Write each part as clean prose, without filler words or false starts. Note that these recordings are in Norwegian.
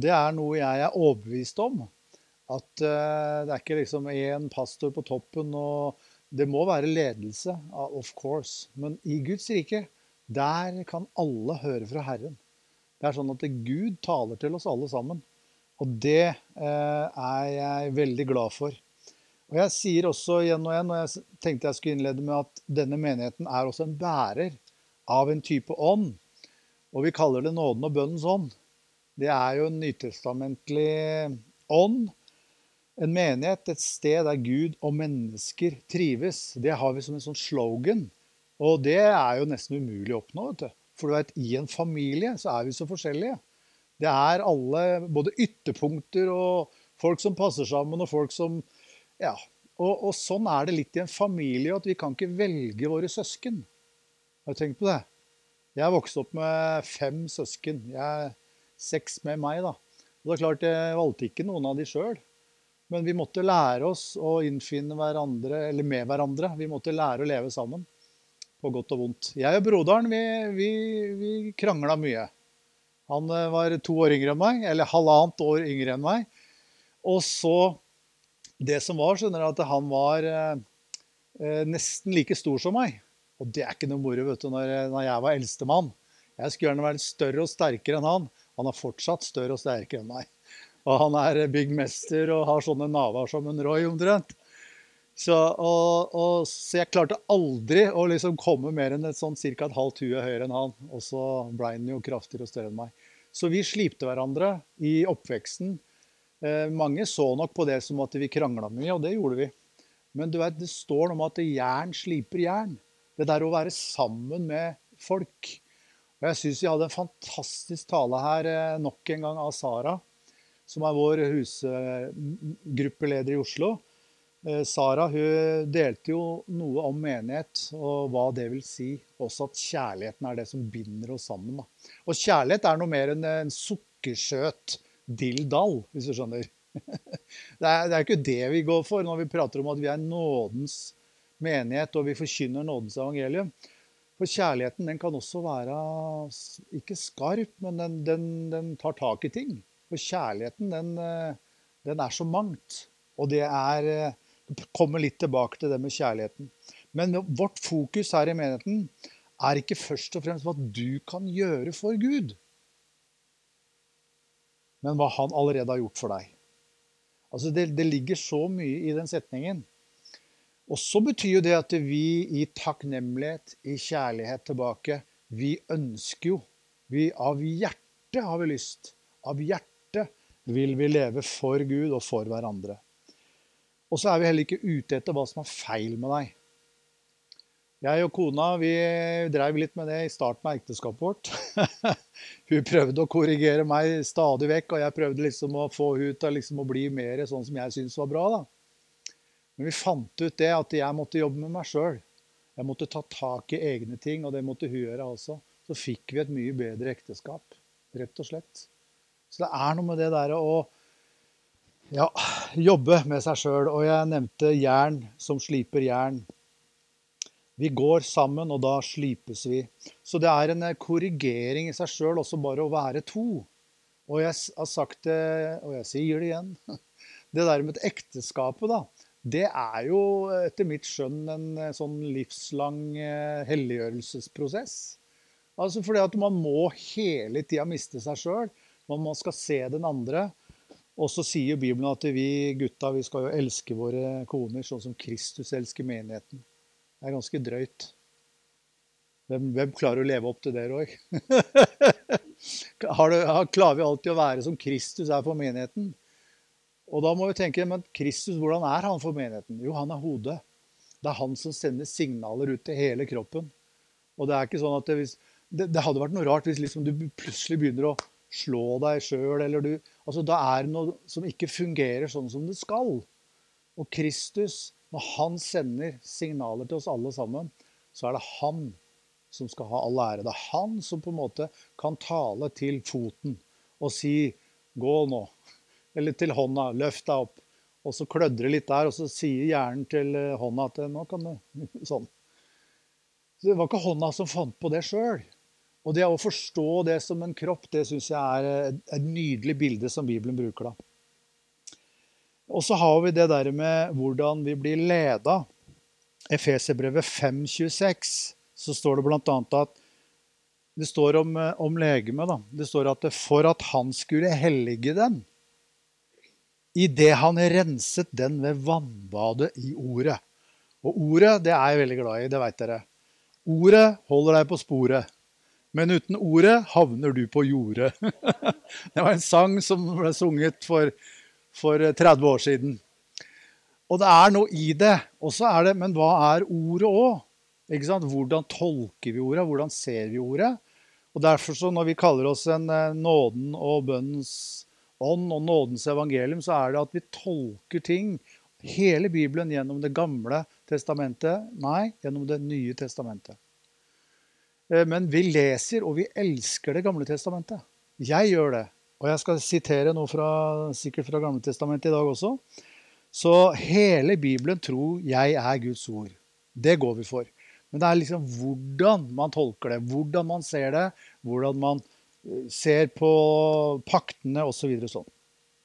det noe jeg overbevist om, at det ikke liksom en pastor på toppen, og det må være ledelse, of course. Men i Guds rike, der kan alle høre fra Herren. Det sånn at Gud taler til oss alle sammen. Og det jeg veldig glad for. Og jeg sier også igjen og igjen, og jeg tenkte jeg skulle innlede med at denne menigheten også en bærer av en type ånd. Og vi kaller det nåden og bønnens ånd. Det jo en nytestamentlig ånd. En menighet, et sted der Gud og mennesker trives. Det har vi som en sånn slogan. Og det jo nesten umulig å oppnå, vet du. For du vet, i en familie så vi så forskjellige. Det alle, både ytterpunkter og folk som passer sammen, og folk som, ja. Og sånn det litt i en familie, at vi kan ikke velge våre søsken. Har du tenkt på det? Jeg vokste opp med 5 søsken. 6 med meg da. Og det klart, jeg valgte ikke noen av de selv. Men vi måtte lære oss å innfinne hverandre, eller med hverandre. Vi måtte lære å leve sammen. På godt og vondt. Jeg og broderen, vi kranglet mye. Han var 2 år yngre enn meg, eller halvannet år yngre enn meg. Og så, det som var, skjønner jeg, at han var nesten like stor som meg. Og det ikke noe moro, vet du, når jeg var eldste mann. Jeg skulle gjerne være større og sterkere enn han. Han fortsatt større og sterkere enn meg. Og han byggmester og har sånne naver som en Roy omtrent. Så jeg klarte aldri å liksom komme mer enn sånn cirka et halvt hue høyere enn han. Og så ble han jo kraftigere og større enn meg. Så vi slipte hverandre i oppveksten. Mange så nok på det som at vi kranglet mye, og det gjorde vi. Men du vet, det står noe om at jern sliper jern. Det der å være sammen med folk. Og jeg synes vi hadde en fantastisk tale her nok en gang av Sara, som vår husgruppeleder i Oslo. Sara, hun delte jo noe om menighet, og hva det vil si. Også at kjærligheten det som binder oss sammen. Da. Og kjærlighet noe mer enn en sukkersøt dilldall, hvis du skjønner. Det ikke det vi går for når vi prater om at vi nådens menighet, og vi forkynner nådens evangelium. For kjærligheten, den kan også være, ikke skarp, men den tar tak i ting. For kjærligheten, den så mangt. Og det kommer litt tilbake til det med kjærligheten. Men vårt fokus her i menigheten ikke først og fremst hva du kan gjøre for Gud, men hva han allerede har gjort for deg. Altså det ligger så mye i den setningen. Og så betyr jo det at vi i takknemlighet, i kjærlighet tilbake, vi ønsker jo, av hjertet har vi lyst, av hjertet vil vi leve for Gud og for hverandre. Og så vi heller ikke ute etter hva som feil med deg. Jeg og kona, vi drev litt med det i starten av ekteskapet vårt. Hun prøvde å korrigere meg stadig vekk, og jeg prøvde liksom å få hun til liksom å bli mer sånn som jeg synes var bra da. Men vi fant ut det at jeg måtte jobbe med meg selv. Jeg måtte ta tak i egne ting, og det måtte hun gjøre også. Så fikk vi et mye bedre ekteskap, rett og slett. Så det noe med det der å jobbe med seg selv, og jeg nevnte jern som sliper jern. Vi går sammen, og da slipes vi. Så det en korrigering i seg selv, også bare å være 2. Og jeg har sagt det, og jeg sier det igjen. Det der med ekteskapet da, det jo etter mitt skjønn en sånn livslang helliggjørelsesprosess. Altså fordi at man må hele tiden miste seg selv, man skal se den andre. Og så sier Bibelen at vi gutta, vi skal jo elske våre koner sånn som Kristus elsker menigheten. Det ganske drøyt. Hvem klarer å leve opp til det, Roy? Klarer vi alltid å være som Kristus for menigheten? Og da må vi tenke, men Kristus, hvordan han for menigheten? Jo, han hodet. Det han som sender signaler ut til hele kroppen. Og det ikke sånn at det hadde vært noe rart hvis liksom du plutselig begynner å slå deg selv, eller altså da det noe som ikke fungerer sånn som det skal. Og Kristus, når han sender signaler til oss alle sammen, så det han som skal ha all ære. Det han som på en måte kan tale til foten og si, gå nå, eller til hånda, løft deg opp, og så klødre litt der, og så sier hjernen til hånda at nå kan du, sånn. Så det var ikke hånda som fant på det selv. Og det å forstå det som en kropp, det synes jeg er et nydelig bilde som Bibelen bruker da. Og så har vi det der med hvordan vi blir ledet. Efeserbrevet 5:26, så står det blant annet at det står om legeme da. Det står at for at han skulle hellige den, i det han renset den ved vannbadet i ordet. Og ordet, det er jeg veldig glad i, det vet dere. Ordet holder deg på sporet, men uten ordet havner du på jordet. Det var en sang som ble sunget for 30 år siden. Og det er noe i det, og så er det, men hva er ordet også? Ikke sant? Hvordan tolker vi ordet? Hvordan ser vi ordet? Og derfor så når vi kaller oss en nåden og bønnens ånd og nådens evangelium, så er det at vi tolker ting, hele Bibelen gjennom det gamle testamentet, nei, gjennom det nye testamentet. Men vi leser og vi elsker det gamle testamentet. Jeg gjør det, og jeg skal sitere noe sikkert fra gamle testamentet i dag også. Så hele Bibelen tror jeg er Guds ord. Det går vi for. Men det er liksom hvordan man tolker det, hvordan man ser det, hvordan man ser på paktene og så videre sånn.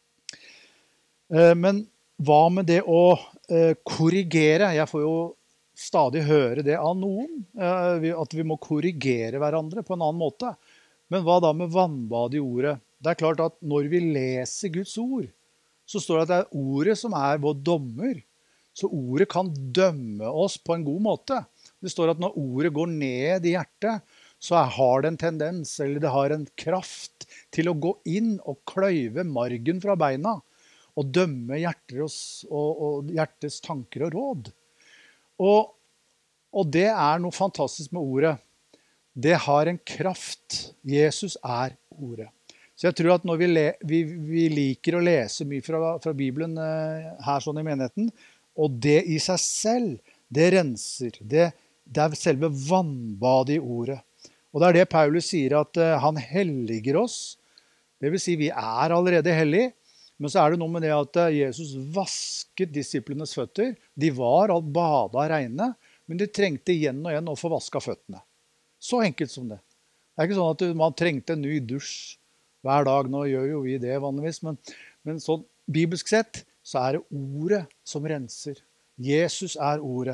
Men hva med det å korrigere? Jeg får jo stadig høre det av noen, at vi må korrigere hverandre på en annen måte. Men hva da med vannbad i ordet? Det er klart at når vi leser Guds ord, så står det at det er ordet som er vår dommer. Så ordet kan dømme oss på en god måte. Det står at når ordet går ned i hjertet, så har det en tendens, eller det har en kraft til å gå inn og kløyve margen fra beina, og dømme og hjertets tanker og råd. Og det er noe fantastisk med ordet. Det har en kraft. Jesus er ordet. Så jeg tror at når vi liker å lese mye fra Bibelen her sånn i menigheten, og det i seg selv, det renser. Det er selve vannbadet i ordet. Og det er det Paulus sier, at han helliger oss. Det vil si, vi er allerede hellige, men så er det noe med det at Jesus vasket disiplenes føtter. De var alt badet av regnet, men de trengte igjen og igjen å få vasket føttene. Så enkelt som det. Det er ikke sånn at man trengte en ny dusj hver dag. Nå gjør jo vi det vanligvis, men sånn bibelsk sett så er det ordet som renser. Jesus er ordet.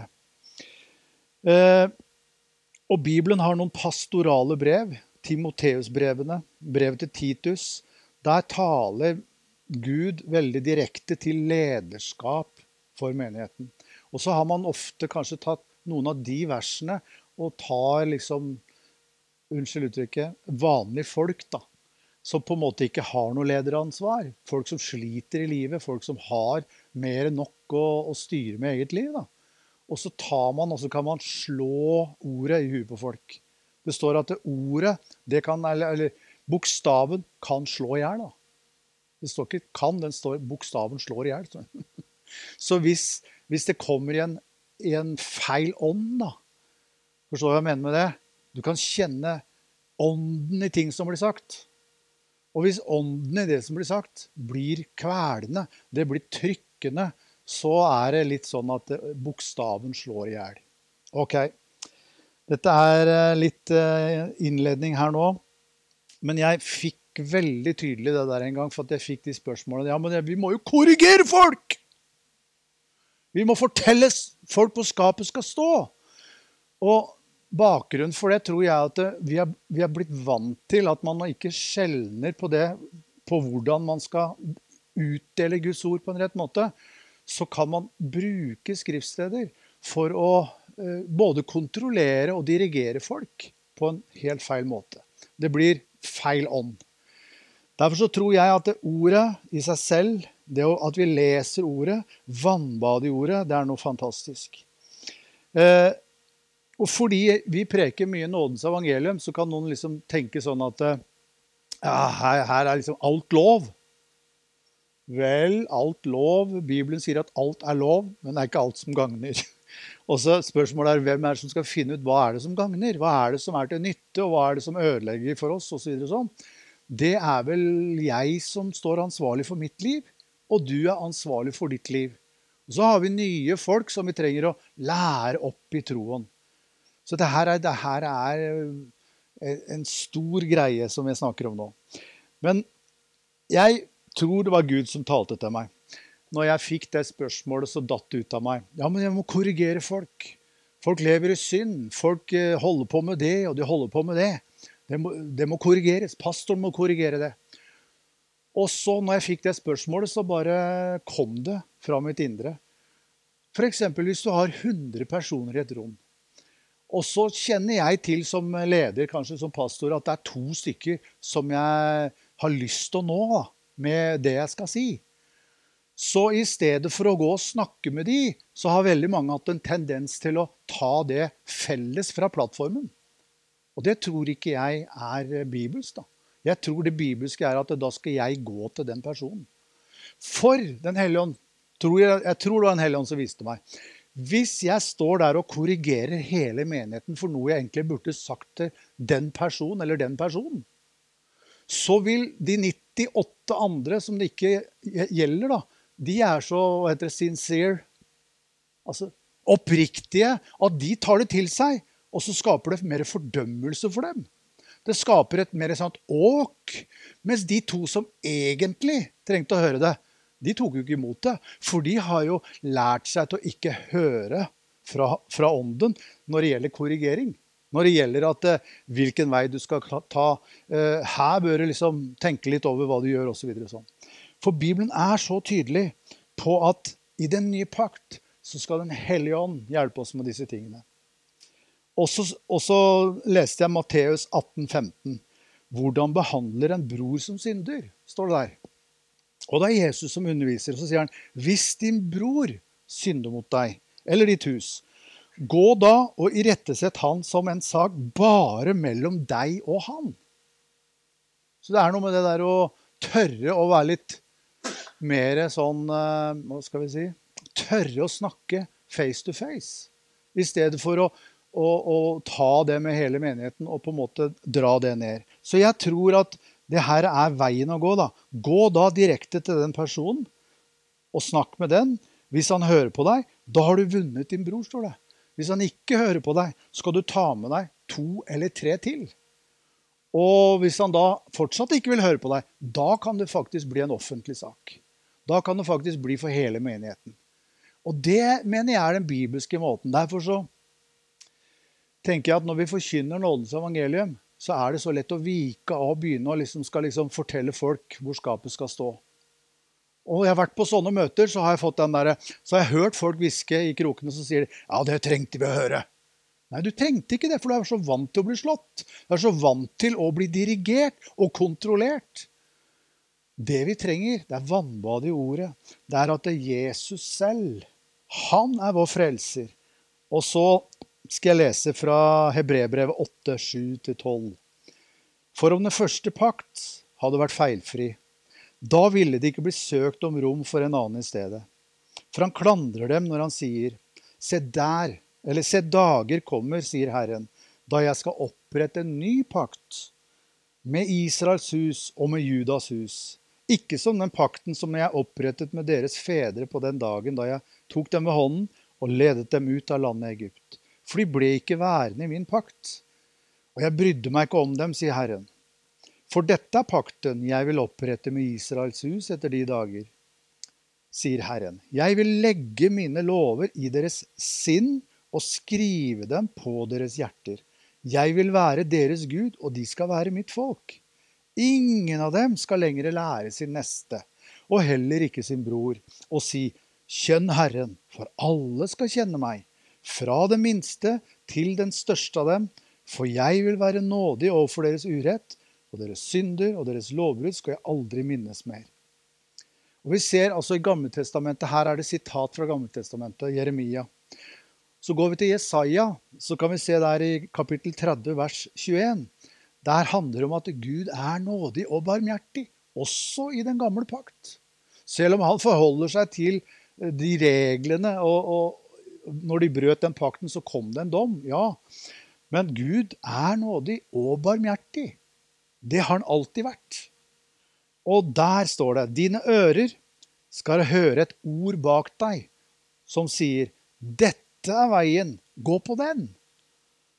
Og Bibelen har noen pastorale brev, Timoteusbrevene, brevet til Titus. Der taler Gud veldig direkte til lederskap for menigheten. Og så har man ofte kanskje tatt noen av de versene og tar liksom, unnskyld uttrykket, vanlige folk da, som på en måte ikke har noe lederansvar. Folk som sliter i livet, folk som har mer enn nok å styre med eget liv da. Og så tar man, og så kan man slå ordet i huet på folk. Det står at det ordet, det kan, eller bokstaven kan slå ihjel da. Det står ikke kan, den står bokstaven slår ihjel. Så hvis det kommer i en feil ånd da, forstår du hva jeg mener med det? Du kan kjenne ånden i ting som blir sagt. Og hvis ånden i det som blir sagt blir kvelende, det blir trykkende, så er det litt sånn at bokstaven slår ihjel. Ok, dette er litt innledning her nå, men jeg fikk veldig tydelig det der en gang, for at jeg fikk de spørsmålene. Ja, men vi må jo korrigere folk! Vi må fortelle folk på skapet skal stå. Og bakgrunnen for det tror jeg at vi har blitt vant til at man ikke skjelner på det, på hvordan man skal utdele Guds ord på en rett måte. Så kan man bruke skriftsteder for å både kontrollere og dirigere folk på en helt feil måte. Det blir feil ånd. Derfor så tror jeg at det ordet i seg selv, det at vi leser ordet, vannbad i ordet, det er noe fantastisk. Og fordi vi preker mye nådens evangelium, så kan noen liksom tenke sånn at ja, her er liksom alt lov. Vel, alt lov. Bibelen sier at alt er lov, men det er ikke alt som gagner. Og så spørsmålet er, hvem er det som skal finne ut hva er det som gagner? Hva er det som er til nytte, og hva er det som ødelegger for oss, og så videre sånn. Det er vel jeg som står ansvarlig for mitt liv, og du er ansvarlig for ditt liv. Og så har vi nye folk som vi trenger å lære opp i troen. Så det her er en stor greie som jeg snakker om nå. Men jeg tror det var Gud som talte til meg. Når jeg fikk det spørsmålet, så datt det ut av meg. Ja, men jeg må korrigere folk. Folk lever i synd. Folk holder på med det, og de holder på med det. Det må korrigeres. Pastoren må korrigere det. Og så når jeg fikk det spørsmålet, så bare kom det fra mitt indre. For eksempel hvis du har 100 personer i et rom, og så kjenner jeg til som leder, kanskje som pastor, at det er 2 stykker som jeg har lyst til å nå da, med det jeg skal si. Så i stedet for å gå og snakke med de, så har veldig mange hatt en tendens til å ta det felles fra plattformen. Og det tror ikke jeg er bibelsk da. Jeg tror det bibelske er at da skal jeg gå til den personen. For den Hellige Ånd, jeg tror det var en Hellige Ånd som viste meg. Hvis jeg står der og korrigerer hele menigheten for noe jeg egentlig burde sagt til den personen eller den personen, så vil de 98 andre som det ikke gjelder da, de er så, hva heter det, sincere, altså oppriktige, at de tar det til seg, og så skaper det mer fordømmelse for dem. Det skaper et mer sånt åk, mens de 2 som egentlig trengte å høre det, de tok jo ikke imot det, for de har jo lært seg til å ikke høre fra ånden når det gjelder korrigering. Når det gjelder at hvilken vei du skal ta, her bør du liksom tenke litt over hva du gjør, og så videre. Sånn. For Bibelen er så tydelig på at i den nye pakt så skal den Hellige Ånd hjelpe oss med disse tingene. Og så leste jeg Matteus 18,15. Hvordan behandler en bror som synder, står det der. Og det er Jesus som underviser, og så sier han, hvis din bror synder mot deg, eller ditt hus, gå da og irettesett han som en sak bare mellom deg og han. Så det er noe med det der å tørre å være litt mer sånn, hva skal vi si, tørre å snakke face to face, i stedet for å ta det med hele menigheten og på en måte dra det ned. Så jeg tror at det her er veien å gå da. Gå da direkte til den personen og snakk med den. Hvis han hører på deg, da har du vunnet din bror, står det. Hvis han ikke hører på deg, skal du ta med deg 2 eller 3 til. Og hvis han da fortsatt ikke vil høre på deg, da kan det faktisk bli en offentlig sak. Da kan det faktisk bli for hele menigheten. Og det mener jeg er den bibelske måten. Derfor så tenker jeg at når vi forkynner nådens evangelium, så er det så lett å vike av og begynne og skal fortelle folk hvor skapet skal stå. Og jeg har vært på sånne møter, så har jeg hørt folk viske i krokene, så sier de, ja, det trengte vi å høre. Nei, du trengte ikke det, for du er så vant til å bli slått. Du er så vant til å bli dirigert og kontrollert. Det vi trenger, det er vannbad i ordet. Det er at det er Jesus selv. Han er vår frelser. Og så skal jeg lese fra Hebreerbrevet 8, 7-12. For om den første pakt hadde vært feilfri, da ville det ikke bli søkt om rom for en annen i stedet. For han klandrer dem når han sier, se dager kommer, sier Herren, da jeg skal opprette en ny pakt med Israels hus og med Judas hus. Ikke som den pakten som jeg opprettet med deres fedre på den dagen da jeg tok dem ved hånden og ledet dem ut av landet Egypt. For de ble ikke værende i min pakt. Og jeg brydde meg ikke om dem, sier Herren. For dette er pakten jeg vil opprette med Israels hus etter de dager, sier Herren. Jeg vil legge mine lover i deres sinn og skrive dem på deres hjerter. Jeg vil være deres Gud, og de skal være mitt folk. Ingen av dem skal lenger lære sin neste, og heller ikke sin bror, og si, kjenn Herren, for alle skal kjenne meg, fra det minste til den største av dem, for jeg vil være nådig overfor deres urett, og deres synder og deres lovbrudd skal jeg aldri minnes mer. Og vi ser altså i Gammeltestamentet, her er det sitat fra Gammeltestamentet, Jeremia. Så går vi til Jesaja, så kan vi se der i kapittel 30, vers 21. Der handler det om at Gud er nådig og barmhjertig, også i den gamle pakt. Selv om han forholder seg til de reglene, og når de brøt den pakten, så kom det en dom, ja. Men Gud er nådig og barmhjertig. Det har han alltid vært. Og der står det, dine ører skal høre et ord bak deg, som sier, dette er veien, gå på den.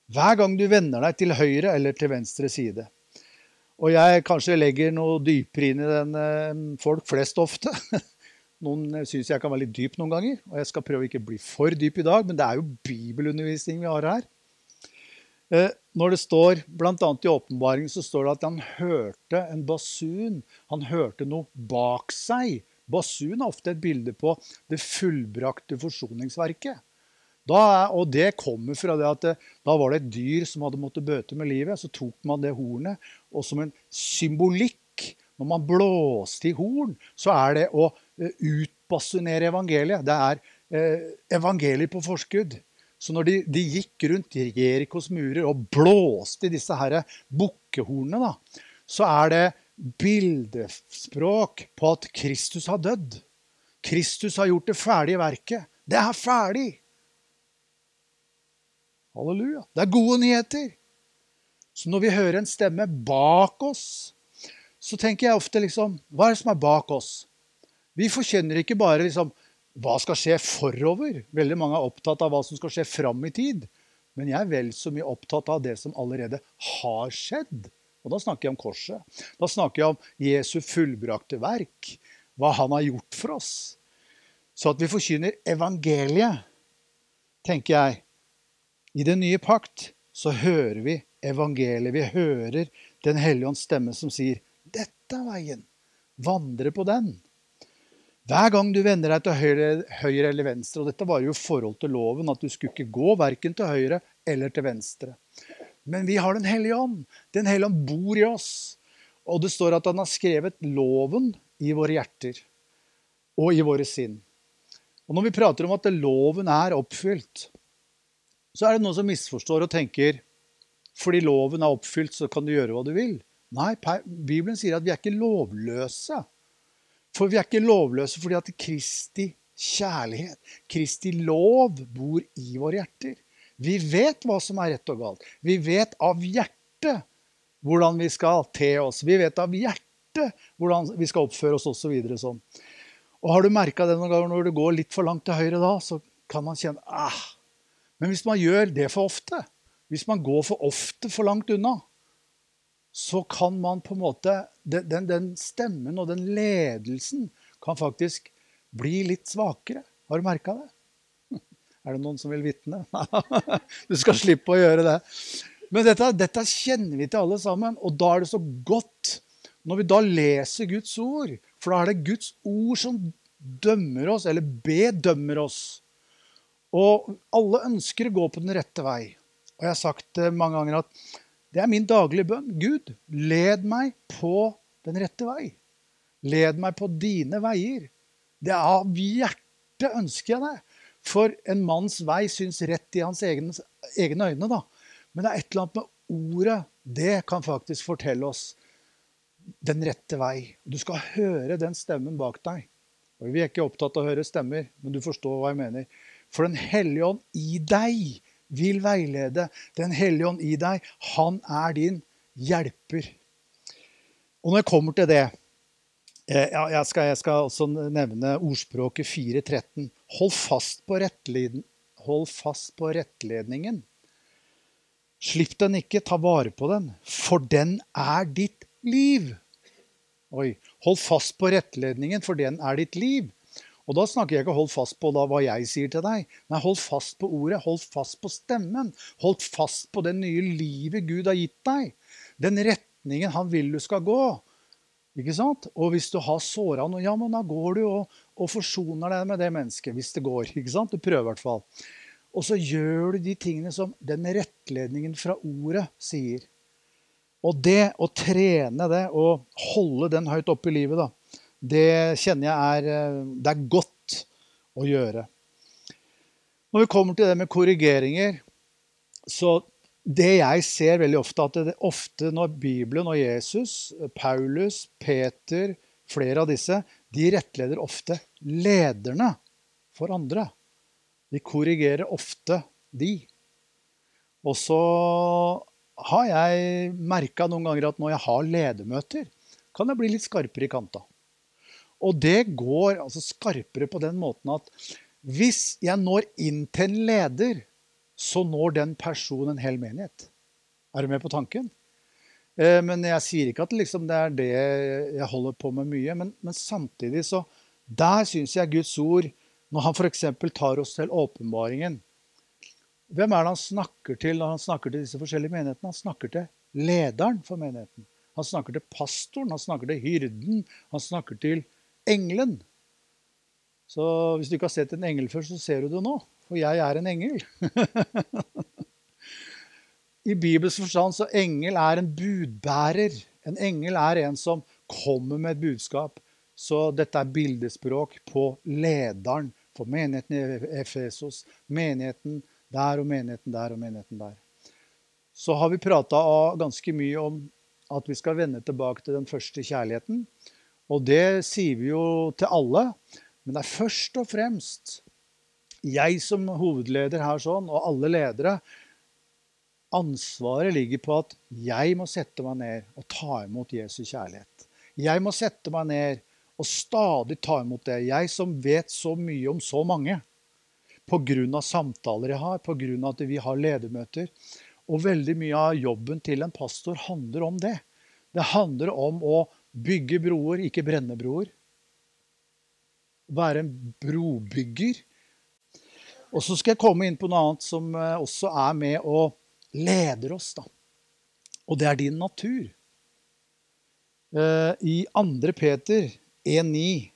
Hver gang du vender deg til høyre eller til venstre side. Og jeg kanskje legger noe dypere inn i den folk flest ofte. Noen synes jeg kan være litt dyp noen ganger, og jeg skal prøve ikke å bli for dyp i dag, men det er jo bibelundervisning vi har her. Når det står, blant annet i åpenbaringen, så står det at han hørte en basun. Han hørte noe bak seg. Basun er ofte et bilde på det fullbrakte forsoningsverket. Og det kommer fra det at da var det et dyr som hadde måttet bøte med livet, så tok man det hornet, og som en symbolikk, når man blåste i horn, så er det å utbasunere evangeliet. Det er evangeliet på forskudd. Så når de gikk rundt Jerikos murer og blåste i disse her bukkehornene, da, så er det bildespråk på at Kristus har dødd. Kristus har gjort det ferdige verket. Det er ferdig. Halleluja. Det er gode nyheter. Så når vi hører en stemme bak oss, så tenker jeg ofte liksom, hva er det som er bak oss? Vi forkjenner ikke bare liksom, hva skal skje forover. Veldig mange er opptatt av hva som skal skje fram i tid. Men jeg er vel så mye opptatt av det som allerede har skjedd. Og da snakker jeg om korset. Da snakker jeg om Jesu fullbrakte verk. Hva han har gjort for oss. Så at vi forkynner evangeliet, tenker jeg. I den nye pakt så hører vi evangeliet. Vi hører den hellige ånds stemme som sier, dette er veien. Vandre på den. Hver gang du vender deg til høyre eller venstre, og dette var jo i forhold til loven, at du skulle ikke gå hverken til høyre eller til venstre. Men vi har den hellige ånd. Den hellige ånd bor i oss. Og det står at han har skrevet loven i våre hjerter og i våre sinn. Og når vi prater om at loven er oppfylt, så er det noen som misforstår og tenker, fordi loven er oppfylt, så kan du gjøre hva du vil. Nei, Bibelen sier at vi er ikke lovløse. For vi er ikke lovløse fordi at Kristi kjærlighet, Kristi lov bor i våre hjerter. Vi vet hva som er rett og galt. Vi vet av hjertet hvordan vi skal te oss. Vi vet av hjertet hvordan vi skal oppføre oss og så videre sånn. Og har du merket det noen ganger når det går litt for langt til høyre da, så kan man kjenne, Men hvis man gjør det for ofte, hvis man går for ofte for langt unna, så kan man på en måte, den stemmen og den ledelsen kan faktisk bli litt svakere. Har du merket det? Er det noen som vil vitne? Du skal slippe å gjøre det. Men dette kjenner vi til alle sammen, og da er det så godt når vi da leser Guds ord, for da er det Guds ord som dømmer oss, eller bedømmer oss. Og alle ønsker å gå på den rette vei. Og jeg har sagt det mange ganger at det er min daglige bønn. Gud, led meg på den rette vei. Led meg på dine veier. Det er av hjertet ønsker jeg det. For en manns vei syns rett i hans egne øyne da. Men det er et eller annet med ordet. Det kan faktisk fortelle oss den rette vei. Du skal høre den stemmen bak deg. Og vi er ikke opptatt av å høre stemmer, men du forstår hva jeg mener. For den hellige ånd i deg vil veilede. Den hellige ånd i deg, han er din hjelper. Og når jeg kommer til det, jeg skal også nevne ordspråket 4.13. Hold fast på rettledningen. Slipp den ikke, ta vare på den, for den er ditt liv. Hold fast på rettledningen, for den er ditt liv. Og da snakker jeg ikke hold fast på hva jeg sier til deg. Nei, hold fast på ordet, hold fast på stemmen. Hold fast på det nye livet Gud har gitt deg. Den retningen han vil du skal gå. Ikke sant? Og hvis du har såret noe, ja, men da går du og forsoner deg med det mennesket, hvis det går. Ikke sant? Du prøver i hvert fall. Og så gjør du de tingene som den rettledningen fra ordet sier. Og det å trene det, og holde den høyt oppe i livet da, det kjenner jeg det er godt å gjøre. Når vi kommer til det med korrigeringer, så det jeg ser veldig ofte, at det ofte når Bibelen og Jesus, Paulus, Peter, flere av disse, de rettleder ofte lederne for andre. De korrigerer ofte de. Og så har jeg merket noen ganger at når jeg har ledermøter, kan jeg bli litt skarpere i kanta. Og det går skarpere på den måten at hvis jeg når inn til en leder så når den personen en hel menighet. Er du med på tanken? Men jeg sier ikke at liksom det er det jeg holder på med mye, men samtidig så, der synes jeg Guds ord, når han for eksempel tar oss til åpenbaringen, hvem er det han snakker til når han snakker til disse forskjellige menighetene? Han snakker til lederen for menigheten. Han snakker til pastoren, han snakker til hyrden, han snakker til engelen. Så hvis du ikke har sett en engel før, så ser du det nå, for jeg er en engel. I Bibels forstand så engel er en budbærer. En engel er en som kommer med et budskap. Så dette er bildespråk på lederen for menigheten i Efesos, menigheten der og menigheten der og menigheten der. Så har vi pratet ganske mye om at vi skal vende tilbake til den første kjærligheten. Og det sier vi jo til alle, men det er først og fremst jeg som hovedleder her sånn, og alle ledere, ansvaret ligger på at jeg må sette meg ned og ta imot Jesu kjærlighet. Jeg må sette meg ned og stadig ta imot det. Jeg som vet så mye om så mange, på grunn av samtaler jeg har, på grunn av at vi har ledermøter. Og veldig mye av jobben til en pastor handler om det. Det handler om å bygge broer, ikke brenne broer. Være en brobygger. Og så skal jeg komme inn på noe annet som også er med å leder oss da. Og det er din natur. I 2. Peter 1,9,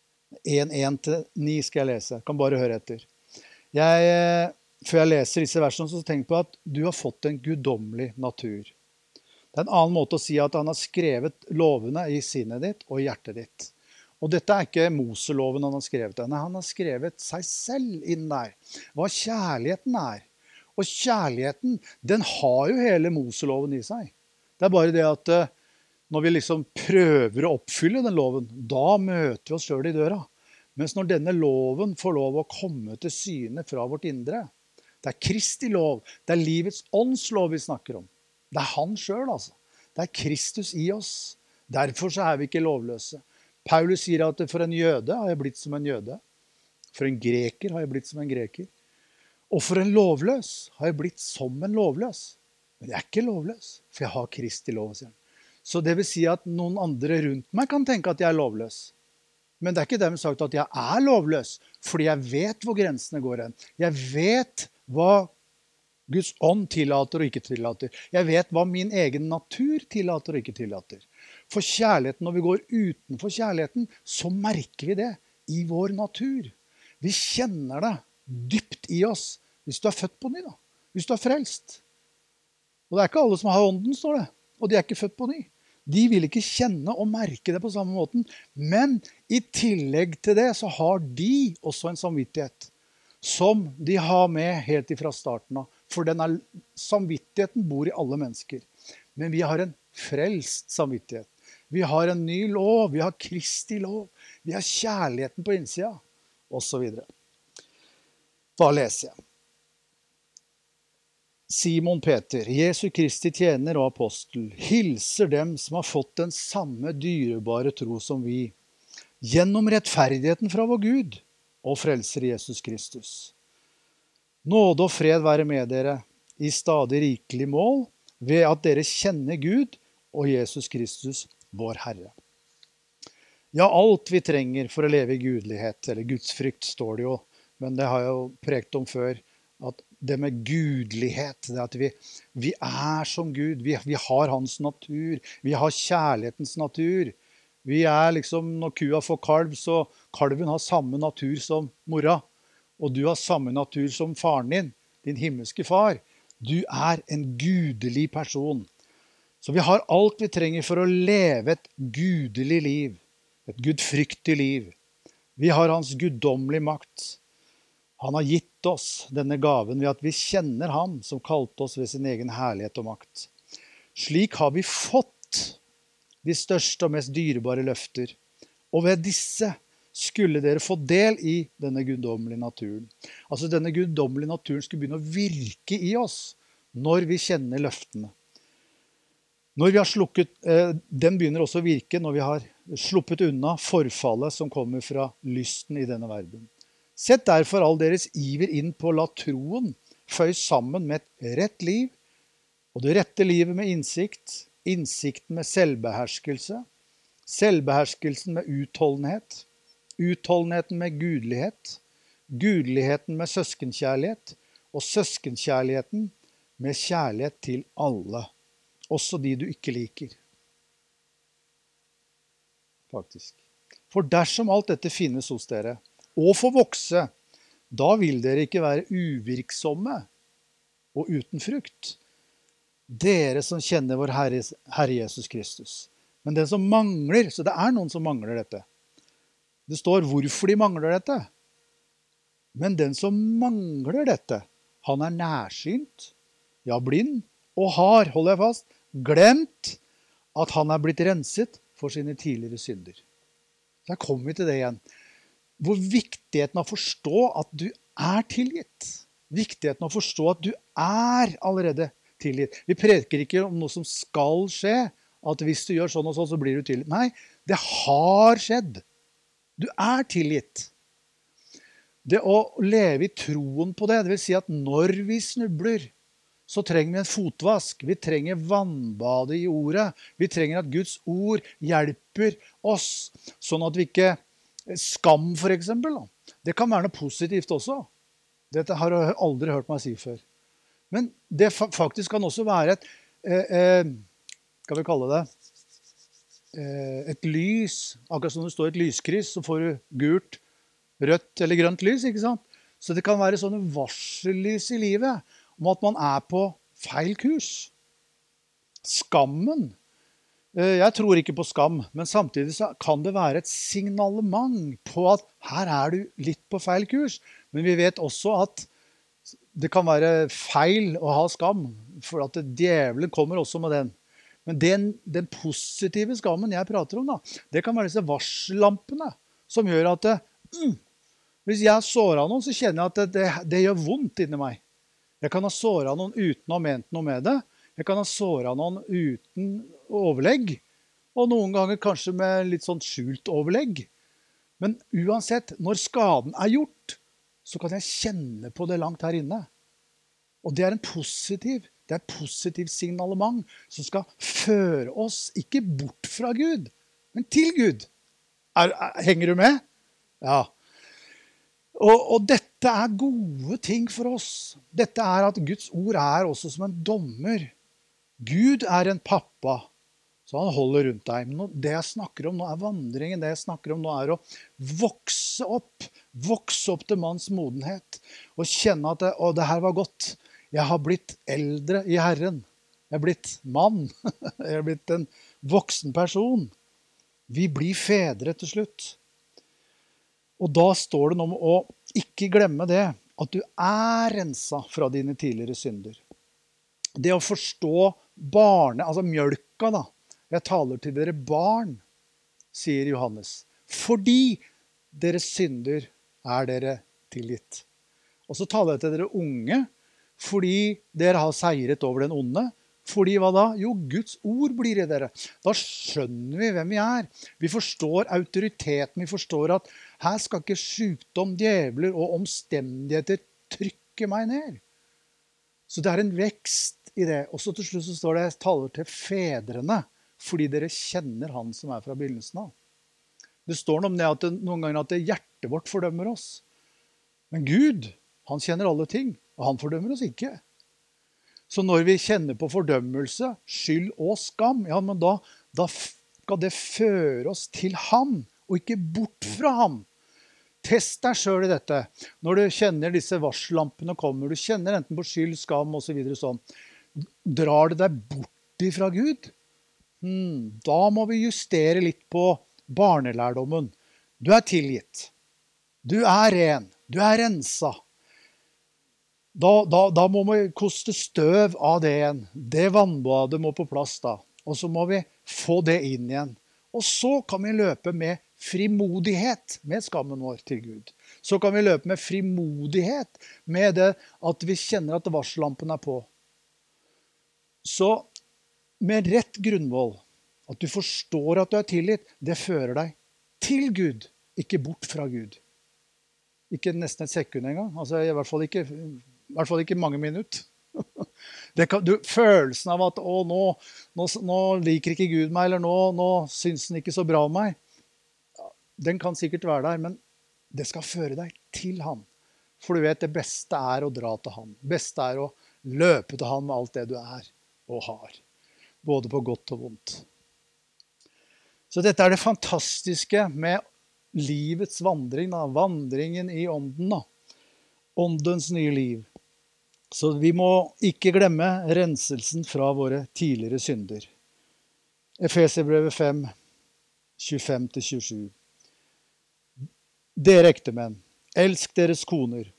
1,1-9 skal jeg lese. Kan bare høre etter. Før jeg leser disse versene, så tenk på at du har fått en guddommelig natur. Det er en annen måte å si at han har skrevet lovene i sinnet ditt og i hjertet ditt. Og dette er ikke Moseloven han har skrevet. Nei, han har skrevet seg selv inn der. Hva kjærligheten er. Og kjærligheten, den har jo hele Moseloven i seg. Det er bare det at når vi liksom prøver å oppfylle den loven, da møter vi oss selv i døra. Mens når denne loven får lov å komme til syne fra vårt indre, det er Kristi lov, det er livets åndslov vi snakker om. Det er han selv altså. Det er Kristus i oss. Derfor så er vi ikke lovløse. Paulus sier at for en jøde har jeg blitt som en jøde. For en greker har jeg blitt som en greker. Og for en lovløs har jeg blitt som en lovløs. Men jeg er ikke lovløs, for jeg har Kristi lov. Så det vil si at noen andre rundt meg kan tenke at jeg er lovløs. Men det er ikke dermed sagt at jeg er lovløs, fordi jeg vet hvor grensene går hen. Jeg vet hva Guds ånd tillater og ikke tillater. Jeg vet hva min egen natur tillater og ikke tillater. For kjærligheten, når vi går utenfor kjærligheten, så merker vi det i vår natur. Vi kjenner det dypt i oss, hvis du er født på ny da, hvis du er frelst. Og det er ikke alle som har ånden, står det, og de er ikke født på ny. De vil ikke kjenne og merke det på samme måten, men i tillegg til det så har de også en samvittighet, som de har med helt ifra starten av, for samvittigheten bor i alle mennesker. Men vi har en frelst samvittighet. Vi har en ny lov, vi har Kristi lov, vi har kjærligheten på innsida, og så videre. Da leser jeg. Simon Peter, Jesu Kristi tjener og apostel, hilser dem som har fått den samme dyrebare tro som vi, gjennom rettferdigheten fra vår Gud og frelser Jesus Kristus. Nåde og fred være med dere i stadig rikelig mål, ved at dere kjenner Gud og Jesus Kristus, vår Herre. Ja, alt vi trenger for å leve i gudelighet, eller gudsfrykt står det jo, men det har jeg jo prekt om før, at det med gudelighet, det at vi er som Gud, vi har hans natur, vi har kjærlighetens natur. Vi er liksom, når kua får kalv, så kalven har samme natur som mora, og du har samme natur som faren din himmelske far. Du er en gudelig person. Så vi har alt vi trenger for å leve et gudelig liv, et gudfryktig liv. Vi har hans guddommelige makt. Han har gitt oss denne gaven ved at vi kjenner ham som kalte oss ved sin egen herlighet og makt. Slik har vi fått de største og mest dyrebare løfter, og ved disse skulle dere få del i denne guddommelige naturen. Altså denne guddommelige naturen skulle begynne å virke i oss når vi kjenner løftene. Når vi har den begynner også å virke når vi har sluppet unna forfallet som kommer fra lysten i denne verden. Sett derfor all deres iver inn på å la troen føys sammen med et rett liv, og det rette livet med innsikt, innsikten med selvbeherskelse, selvbeherskelsen med utholdenhet, utholdenheten med gudlighet, gudligheten med søskenkjærlighet, og søskenkjærligheten med kjærlighet til alle, også de du ikke liker. Faktisk. For dersom alt dette finnes hos dere, og får vokse, da vil dere ikke være uvirksomme og uten frukt. Dere som kjenner vår Herre Jesus Kristus. Men den som mangler, så det er noen som mangler dette. Det står hvorfor de mangler dette. Men den som mangler dette, han er nærsynt, ja blind, og har, holder jeg fast, glemt at han er blitt renset for sine tidligere synder. Så her kommer vi til det igjen. Hvor viktigheten av å forstå at du er tilgitt. Viktigheten av å forstå at du er allerede tilgitt. Vi preker ikke om noe som skal skje, at hvis du gjør sånn og sånn, så blir du tilgitt. Nei, det har skjedd. Du er tilgitt. Det å leve i troen på det, det vil si at når vi snubler, så trenger vi en fotvask. Vi trenger vannbade i ordet. Vi trenger at Guds ord hjelper oss, sånn at vi ikke skam for eksempel. Det kan være noe positivt også. Dette har jeg aldri hørt meg si før. Men det faktisk kan også være skal vi kalle det, et lys. Akkurat som det står et lyskryss, så får du gult, rødt eller grønt lys, ikke sant? Så det kan være sånne varsellys i livet, om at man er på feil kurs. Skammen. Jeg tror ikke på skam, men samtidig så kan det være et signalement på at her er du litt på feil kurs. Men vi vet også at det kan være feil å ha skam, for at djevelen kommer også med den. Men den positive skammen jeg prater om, det kan være disse varsellampene, som gjør at hvis jeg har såret noen, så kjenner jeg at det gjør vondt inni meg. Jeg kan ha såret noen uten å ha ment noe med det. Jeg kan ha såret noen uten overlegg, og noen ganger kanskje med litt sånn skjult overlegg. Men uansett, når skaden er gjort, så kan jeg kjenne på det langt her inne. Og det er et positivt signalement som skal føre oss ikke bort fra Gud, men til Gud. Henger du med? Ja. Og dette er gode ting for oss. Dette er at Guds ord er også som en dommer. Gud er en pappa, så han holder rundt deg. Men det jeg snakker om nå er vandringen. Det jeg snakker om nå er å vokse opp til manns modenhet, og kjenne at det her var godt. Jeg har blitt eldre i Herren. Jeg har blitt mann. Jeg har blitt en voksen person. Vi blir fedre til slutt. Og da står det noe om å ikke glemme det, at du er renset fra dine tidligere synder. Det å forstå altså mjølka da. Jeg taler til dere barn, sier Johannes, fordi deres synder er dere tilgitt. Og så taler jeg til dere unge, fordi dere har seiret over den onde. Fordi hva da? Jo, Guds ord blir i dere. Da skjønner vi hvem vi er. Vi forstår autoriteten. Vi forstår at her skal ikke sykdom, djevler og omstendigheter trykke meg ned. Så det er en vekst i det. Og så til slutt så står det, jeg taler til fedrene, fordi dere kjenner han som er fra begynnelsen av. Det står noe om det at noen ganger at hjertet vårt fordømmer oss. Men Gud, han kjenner alle ting, og han fordømmer oss ikke. Så når vi kjenner på fordømmelse, skyld og skam, ja, men da skal det føre oss til ham, og ikke bort fra ham. Test deg selv i dette. Når du kjenner disse varsellampene kommer, du kjenner enten på skyld, skam og så videre sånn, drar det deg bort ifra Gud? Da må vi justere litt på barnelærdommen. Du er tilgitt. Du er ren. Du er renset. Da må vi koste støv av det igjen. Det vannbadet må på plass da. Og så må vi få det inn igjen. Og så kan vi løpe med frimodighet med skammen vår til Gud. Så kan vi løpe med frimodighet med det at vi kjenner at varsellampen er på. Så med rett grunnvoll, at du forstår at du er tilgitt, det fører deg til Gud, ikke bort fra Gud. Ikke nesten et sekund engang. Altså i hvert fall ikke I hvert fall ikke mange minutter. Følelsen av at nå liker ikke Gud meg, eller nå synes han ikke så bra om meg, den kan sikkert være der, men det skal føre deg til han. For du vet, det beste å dra til han. Det beste å løpe til han med alt det du og har. Både på godt og vondt. Så dette det fantastiske med livets vandring, vandringen i ånden, åndens nye liv. Så vi må ikke glemme renselsen fra våre tidligere synder. Efeserbrevet 5, 25-27. Dere ektemenn, elsk deres koner,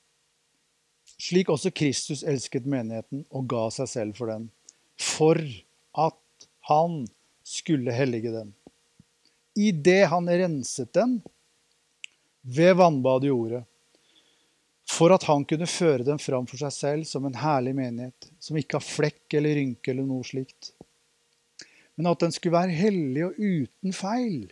slik også Kristus elsket menigheten og ga seg selv for den, for at han skulle hellige den. I det han renset den ved vannbad i ordet, for at han kunne føre den fram for seg selv som en herlig menighet, som ikke har flekk eller rynke eller noe slikt. Men at den skulle være hellig og uten feil.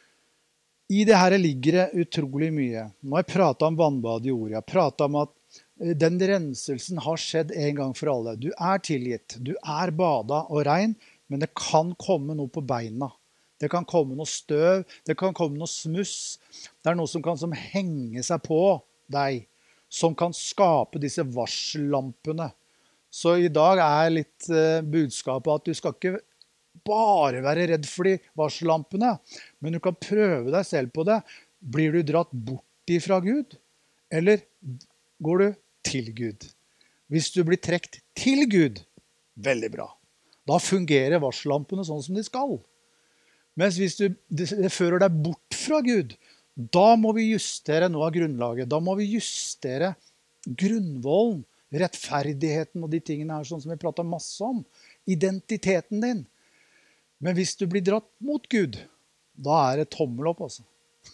I det her ligger det utrolig mye. Nå har jeg pratet om vannbad i ordet. Jeg har pratet om at den renselsen har skjedd en gang for alle. Du tilgitt, du bada og rein, men det kan komme noe på beina. Det kan komme noe støv, det kan komme noe smuss. Det noe som kan henge seg på deg, som kan skape disse varsellampene. Så i dag litt budskapet at du skal ikke bare være redd for de varsellampene, men du kan prøve deg selv på det. Blir du dratt bort ifra Gud, eller går du til Gud? Hvis du blir trekt til Gud, veldig bra. Da fungerer varsellampene sånn som de skal. Mens hvis det fører deg bort fra Gud, da må vi justere noe av grunnlaget. Da må vi justere grunnvollen, rettferdigheten og de tingene her, sånn som vi prater masse om. Identiteten din. Men hvis du blir dratt mot Gud, da det tommel opp, altså.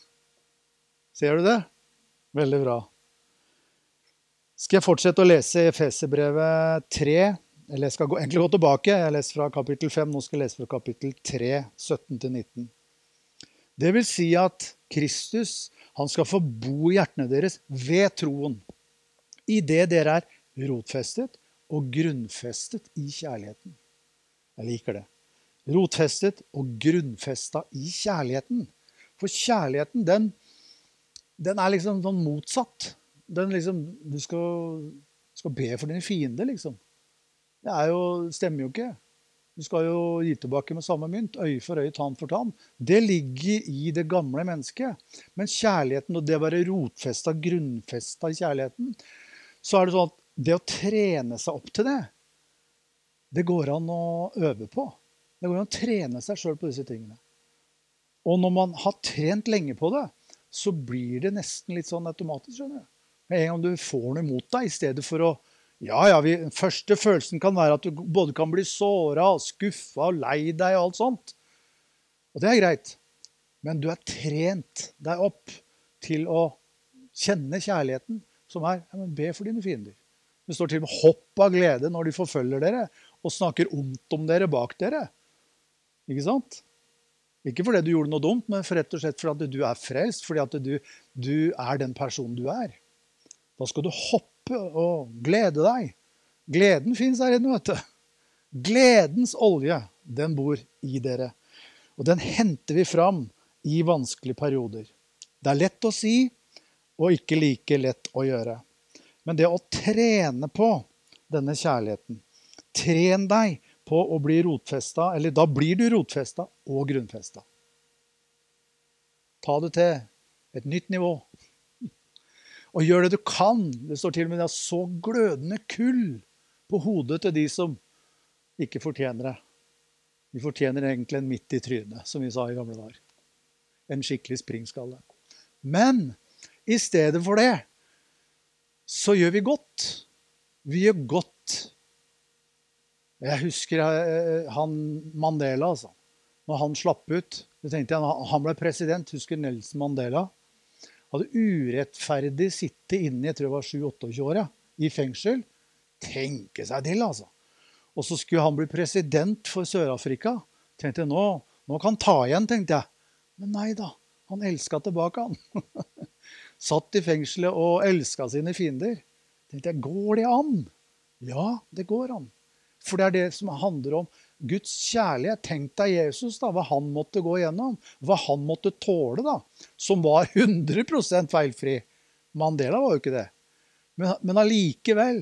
Ser du det? Veldig bra. Skal jeg fortsette å lese Efeserbrevet 3? Eller jeg skal egentlig gå tilbake. Jeg leser fra kapittel 5, nå skal jeg lese fra kapittel 3, 17-19. Det vil si at Kristus, han skal få bo i hjertene deres ved troen. I det dere rotfestet og grunnfestet i kjærligheten. Jeg liker det. Rotfestet og grunnfestet i kjærligheten. For kjærligheten, den liksom sånn motsatt. Den liksom, du skal be for dine fiender, liksom. Det stemmer jo ikke. Du skal jo gi tilbake med samme mynt, øye for øye, tann for tann. Det ligger i det gamle mennesket. Men kjærligheten, og det å være rotfestet, grunnfestet i kjærligheten, så det sånn at det å trene seg opp til det, det går an å øve på. Det går an å trene seg selv på disse tingene. Og når man har trent lenge på det, så blir det nesten litt sånn automatisk, skjønner du. Med en gang du får noe imot deg, i stedet for å den første følelsen kan være at du både kan bli såret, skuffet og lei deg og alt sånt. Og det greit. Men du trent deg opp til å kjenne kjærligheten, som be for dine fiender. Det står til og med hopp av glede når de forfølger dere, og snakker ondt om dere bak dere. Ikke sant? Ikke fordi du gjorde noe dumt, men rett og slett fordi du frelst, fordi at du den personen du Da skal du hoppe og glede deg. Gleden finnes her inne, vet du. Gledens olje, den bor i dere. Og den henter vi fram i vanskelige perioder. Det lett å si, og ikke like lett å gjøre. Men det å trene på denne kjærligheten, tren deg på å bli rotfestet, eller da blir du rotfestet og grunnfestet. Ta det til et nytt nivå. Og gjør det du kan. Det står til og med det så glødende kull på hodet til de som ikke fortjener det. De fortjener egentlig en midt i trynet, som vi sa i gamle dager. En skikkelig springskalle. Men i stedet for det, så gjør vi godt. Vi gjør godt. Jeg husker han Mandela, altså. Når han slapp ut, så tenkte jeg, han ble president, husker Nelson Mandela, hadde urettferdig sittet inne, jeg tror det var 7-28 år, i fengsel. Tenke seg til, altså. Og så skulle han bli president for Sør-Afrika. Tenkte jeg, nå kan han ta igjen, tenkte jeg. Men nei da, han elsket tilbake han. Satt i fengselet og elsket sine fiender. Tenkte jeg, går det an? Ja, det går an. For det det som handler om Guds kjærlighet. Tenk deg Jesus da, hva han måtte gå igjennom. Hva han måtte tåle da, som var 100% feilfri. Mandela var jo ikke det. Men allikevel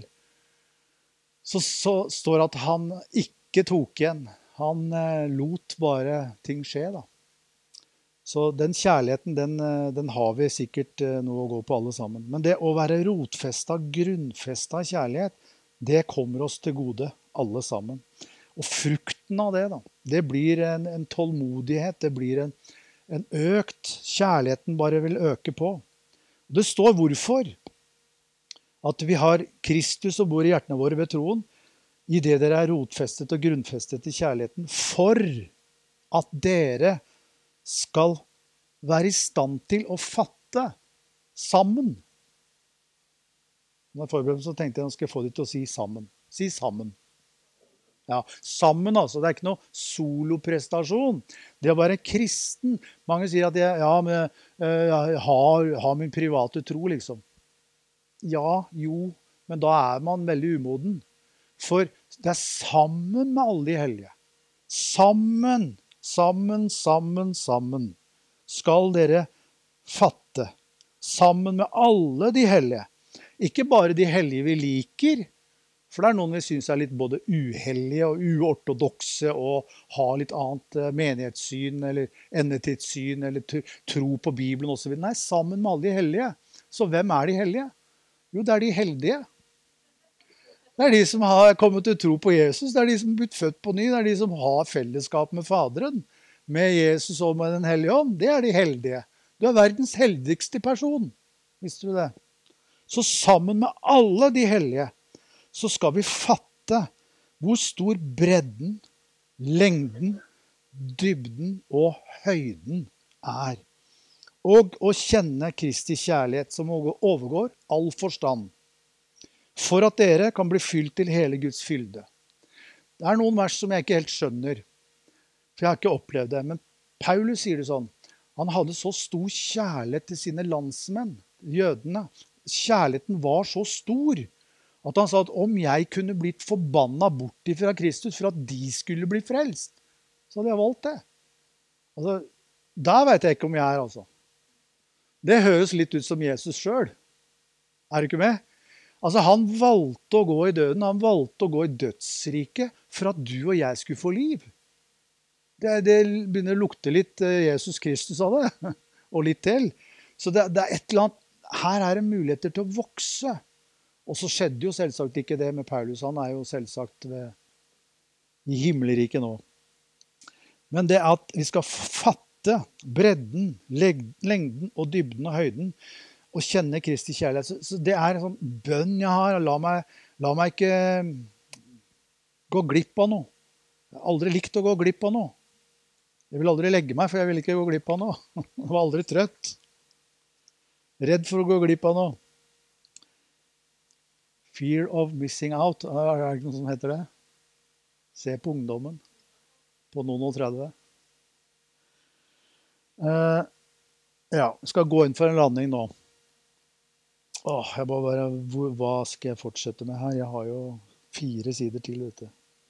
så står det at han ikke tok igjen. Han lot bare ting skje da. Så den kjærligheten, den har vi sikkert noe å gå på alle sammen. Men det å være rotfestet, grunnfestet kjærlighet, det kommer oss til gode, alle sammen. Og frukten av det da, det blir en tålmodighet, det blir en økt, kjærligheten bare vil øke på. Det står hvorfor. At vi har Kristus som bor i hjertene våre ved troen, i det dere rotfestet og grunnfestet i kjærligheten, for at dere skal være i stand til å fatte sammen. Når jeg forberedte så tenkte jeg at jeg skulle få de til å si sammen. Si sammen. Ja, sammen altså. Det ikke noe soloprestasjon. Det å være kristen. Mange sier at jeg har min private tro, liksom. Ja, jo, men da man veldig umoden. For det sammen med alle de hellige. Sammen skal dere fatte. Sammen med alle de hellige. Ikke bare de hellige vi liker, for det noen vi synes litt både uhellige og uortodokse og har litt annet menighetssyn eller endetidssyn eller tro på Bibelen og så videre. Nei, sammen med alle de hellige. Så hvem de hellige? Jo, det de heldige. Det de som har kommet til tro på Jesus, det de som har blitt født på ny, det de som har fellesskap med Faderen, med Jesus og med den hellige ånd, det de heldige. Du verdens heldigste person, visste du det? Så sammen med alle de hellige, så skal vi fatte hvor stor bredden, lengden, dybden og høyden Og å kjenne Kristi kjærlighet som overgår all forstand, for at dere kan bli fylt til hele Guds fylde. Det noen vers som jeg ikke helt skjønner, for jeg har ikke opplevd det, men Paulus sier det sånn, han hadde så stor kjærlighet til sine landsmenn, jødene. Kjærligheten var så stor, at han sa at om jeg kunne blitt forbannet bort fra Kristus for at de skulle bli frelst, så hadde jeg valgt det. Altså, der vet jeg ikke om jeg altså. Det høres litt ut som Jesus selv. Du ikke med? Altså, han valgte å gå i døden, han valgte å gå i dødsriket for at du og jeg skulle få liv. Det begynner å lukte litt Jesus Kristus av det, og litt til. Så det et eller annet, her det muligheter til å vokse. Og så skjedde jo selvsagt ikke det med Paulus, han jo selvsagt i himmelriket nå. Men det at vi skal fatte bredden, lengden og dybden og høyden, og kjenne Kristi kjærlighet, så det en sånn bønn jeg har, la meg ikke gå glipp av noe. Jeg har aldri likt å gå glipp av noe. Jeg vil aldri legge meg, for jeg vil ikke gå glipp av noe. Jeg var aldri trøtt. Redd for å gå glipp av noe. Fear of missing out, det ikke noe som heter det? Se på ungdommen. På noen og 30. Jeg skal gå inn for en landing nå. Hva skal jeg fortsette med her? Jeg har jo 4 sider til, vet du.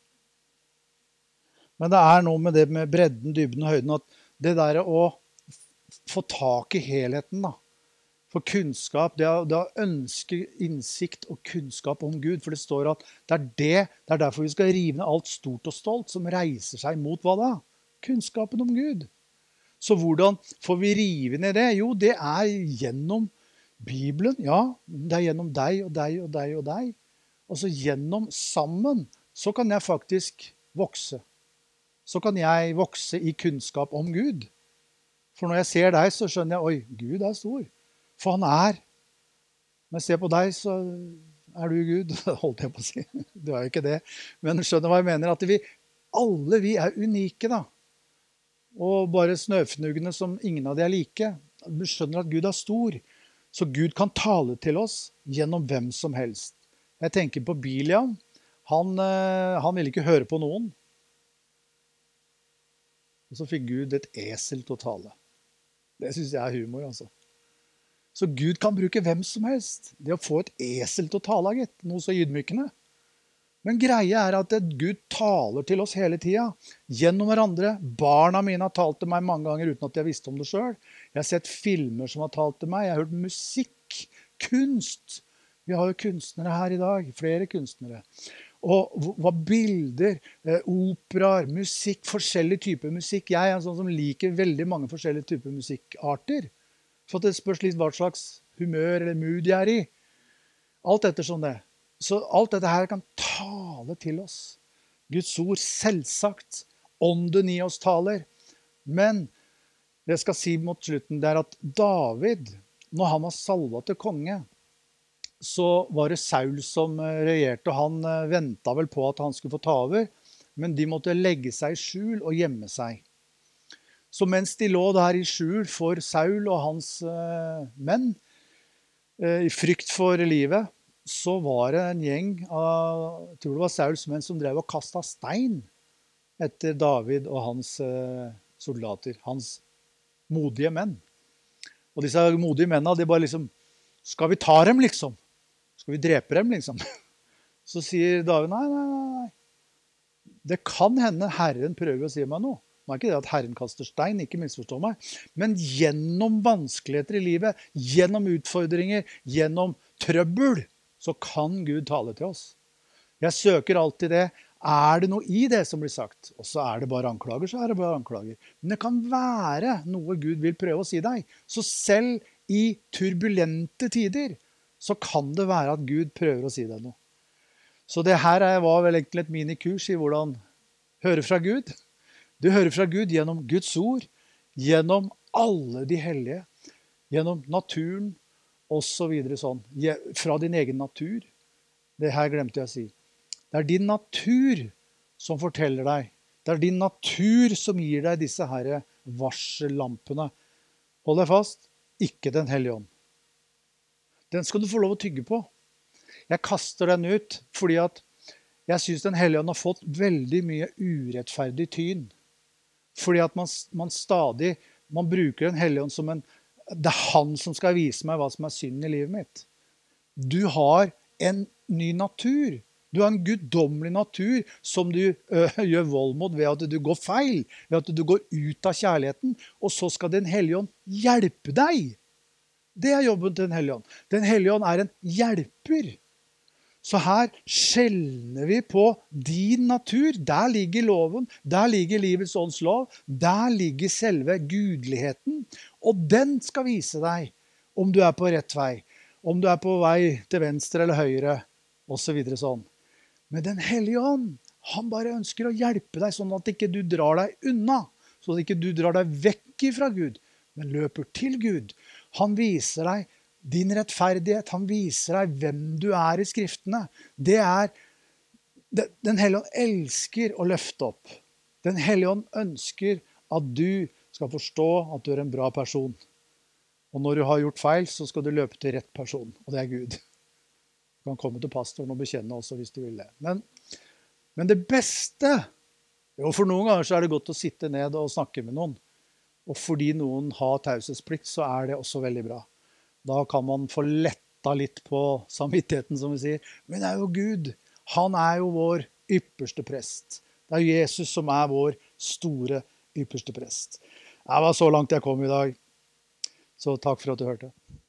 Men det noe med det med bredden, dybden og høyden, at det der å få tak i helheten da, for kunnskap, det å ønske innsikt og kunnskap om Gud, for det står at det derfor vi skal rive ned alt stort og stolt som reiser seg mot hva da? Kunnskapen om Gud. Så hvordan får vi rive ned det? Jo, det gjennom Bibelen, ja, det gjennom deg og deg og deg og deg. Og så gjennom sammen, så kan jeg faktisk vokse. Så kan jeg vokse i kunnskap om Gud. For når jeg ser deg, så skjønner jeg, oi, Gud stor. For han Når jeg ser på deg, så du Gud, holdt jeg på å si. Du jo ikke det. Men skjønner hva jeg mener, at alle vi unike da. Og bare snøfnugene som ingen av de like. Vi skjønner at Gud stor. Så Gud kan tale til oss gjennom hvem som helst. Jeg tenker på Biliam. Han ville ikke høre på noen. Og så fikk Gud et esel til å tale. Det synes jeg humor, altså. Så Gud kan bruke hvem som helst. Det å få et esel til å tale, gitt, noe så ydmykende. Men greia er at Gud taler til oss hele tiden, gjennom hverandre. Barna mine har talt til meg mange ganger uten at jeg visste om det selv. Jeg har sett filmer som har talt til meg. Jeg har hørt musikk, kunst. Vi har jo kunstnere her i dag, flere kunstnere. Og hva bilder, operaer, musikk, forskjellige typer musikk. Jeg er en sånn som liker veldig mange forskjellige typer musikkarter. For det spørs litt hva slags humør eller mood jeg er i. Alt etter sånn det. Så alt dette her kan tale til oss. Guds ord, selvsagt. Ånden i oss taler. Men det jeg skal si mot slutten, det er at David, når han var salvet til konge, så var det Saul som regjerte, og han ventet vel på at han skulle få ta over, men de måtte legge seg i skjul og gjemme seg. Så mens de lå der i skjul for Saul og hans menn, i frykt for livet, så var det en gjeng av, jeg tror det var Sauls menn, som drev og kastet stein etter David og hans soldater, hans modige menn. Og disse modige mennene, de bare liksom, skal vi ta dem liksom? Skal vi drepe dem liksom? Så sier David, nei. Det kan hende Herren prøver å si meg noe. Det er ikke det at Herren kaster stein, ikke misforstå meg. Men gjennom vanskeligheter i livet, gjennom utfordringer, gjennom trøbbel, så kan Gud tale til oss. Jeg søker alltid det. Er det noe i det som blir sagt? Og så er det bare anklager, så er det bare anklager. Men det kan være noe Gud vil prøve å si deg. Så selv i turbulente tider, så kan det være at Gud prøver å si deg noe. Så det her var vel egentlig et minikurs i hvordan høre fra Gud. Du hører fra Gud gjennom Guds ord, gjennom alle de hellige, gjennom naturen, og så videre sånn. Fra din egen natur. Det her glemte jeg å si. Det er din natur som forteller deg. Det er din natur som gir deg disse her varsellampene. Hold deg fast, ikke den hellige ånd. Den skal du få lov å tygge på. Jeg kaster den ut, fordi at jeg synes den hellige ånd har fått veldig mye urettferdig tyn. Fordi at man bruker den hellige ånd som det er han som skal vise meg hva som er synd i livet mitt. Du har en ny natur. Du har en guddommelig natur som du gjør vold mot ved at du går feil, ved at du går ut av kjærligheten, og så skal den hellige ånd hjelpe deg. Det er jobben til den hellige ånd. Den hellige ånd er en hjelper. Så her skjelner vi på din natur. Der ligger loven, der ligger livets ånds lov, der ligger selve gudligheten, og den skal vise deg om du er på rett vei, om du er på vei til venstre eller høyre, og så videre sånn. Men den hellige ånd, han bare ønsker å hjelpe deg sånn at ikke du drar deg unna, sånn at ikke du drar deg vekk fra Gud, men løper til Gud. Han viser deg din rettferdighet, han viser deg hvem du er i skriftene. Den hellige ånd elsker å løfte opp. Den hellige ånd ønsker at du skal forstå at du er en bra person. Og når du har gjort feil, så skal du løpe til rett person, og det er Gud. Du kan komme til pastoren og bekjenne også hvis du vil det. Men det beste, for noen ganger så er det godt å sitte ned og snakke med noen, og fordi noen har taushetsplikt, så er det også veldig bra. Da kan man få letta litt på samvittigheten, som vi sier. Men det er jo Gud. Han er jo vår ypperste prest. Det er Jesus som er vår store ypperste prest. Det var så langt jeg kom i dag. Så takk for at du hørte.